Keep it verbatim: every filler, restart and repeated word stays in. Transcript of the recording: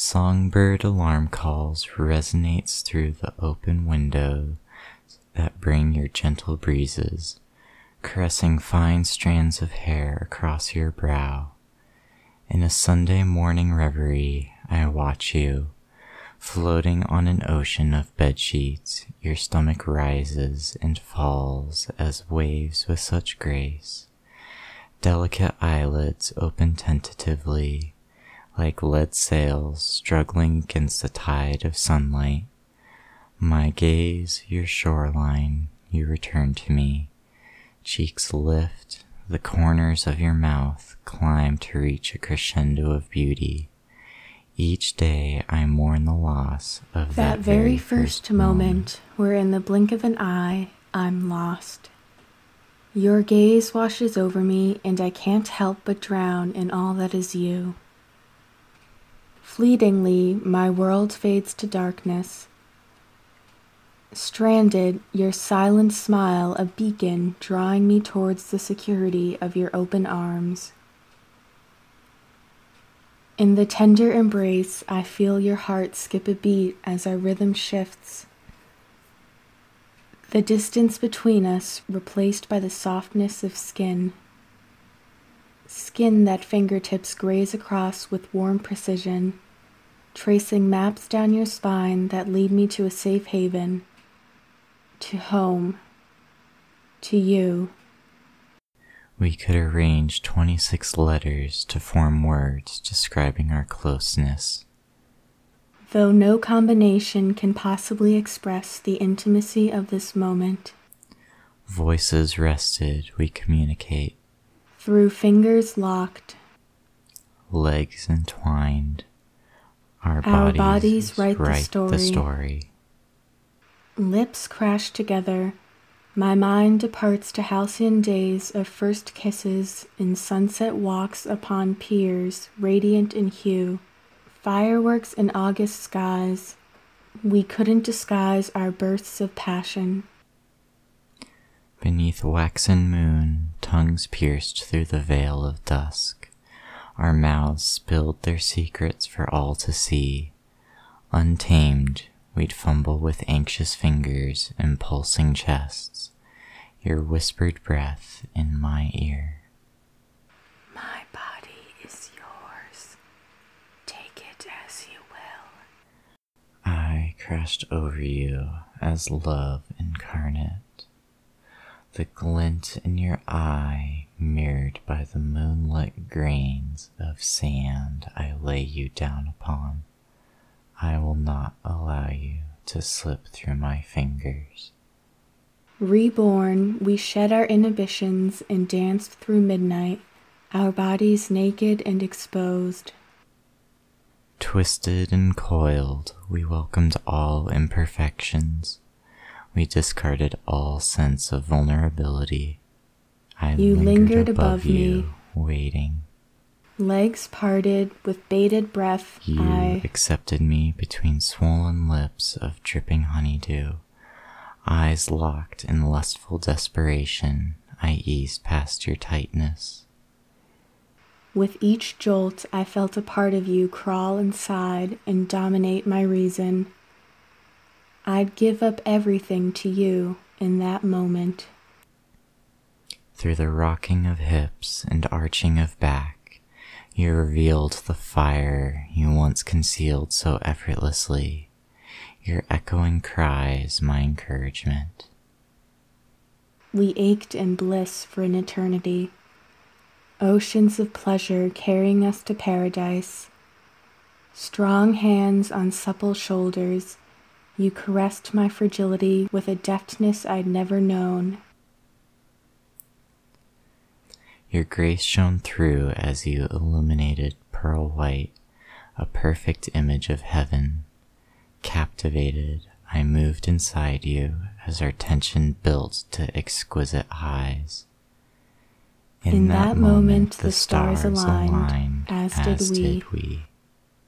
Songbird alarm calls resonates through the open window that bring your gentle breezes, caressing fine strands of hair across your brow. In a Sunday morning reverie, I watch you, floating on an ocean of bedsheets. Your stomach rises and falls as waves with such grace. Delicate eyelids open tentatively, like lead sails struggling against the tide of sunlight. My gaze, your shoreline, you return to me. Cheeks lift, the corners of your mouth climb to reach a crescendo of beauty. Each day I mourn the loss of that, that very, very first, first moment, moment where in the blink of an eye I'm lost. Your gaze washes over me and I can't help but drown in all that is you. Fleetingly, my world fades to darkness. Stranded, your silent smile a beacon drawing me towards the security of your open arms. In the tender embrace, I feel your heart skip a beat as our rhythm shifts. The distance between us replaced by the softness of skin. Skin that fingertips graze across with warm precision, tracing maps down your spine that lead me to a safe haven. To home. To you. We could arrange twenty-six letters to form words describing our closeness. Though no combination can possibly express the intimacy of this moment. Voices rested, we communicate. Through fingers locked. Legs entwined. Our, Our bodies, bodies write, write the, story. the story. Lips crash together. My mind departs to halcyon days of first kisses in sunset walks upon piers radiant in hue. Fireworks in August skies. We couldn't disguise our bursts of passion. Beneath waxen moon, tongues pierced through the veil of dusk. Our mouths spilled their secrets for all to see. Untamed, we'd fumble with anxious fingers and pulsing chests. Your whispered breath in my ear. My body is yours. Take it as you will. I crashed over you as love incarnate. The glint in your eye mirrored by the moonlit grains of sand I lay you down upon. I will not allow you to slip through my fingers. Reborn, we shed our inhibitions and danced through midnight, our bodies naked and exposed. Twisted and coiled, we welcomed all imperfections. We discarded all sense of vulnerability. I You lingered, lingered above, above you, me. waiting. Legs parted, with bated breath, You I accepted me between swollen lips of dripping honeydew. Eyes locked in lustful desperation, I eased past your tightness. With each jolt, I felt a part of you crawl inside and dominate my reason. I'd give up everything to you in that moment. Through the rocking of hips and arching of back, you revealed the fire you once concealed so effortlessly. Your echoing cries my encouragement. We ached in bliss for an eternity. Oceans of pleasure carrying us to paradise. Strong hands on supple shoulders, you caressed my fragility with a deftness I'd never known. Your grace shone through as you illuminated pearl white, a perfect image of heaven. Captivated, I moved inside you as our tension built to exquisite highs. In, In that, that moment, moment, the the stars aligned, aligned, as as did we. did we.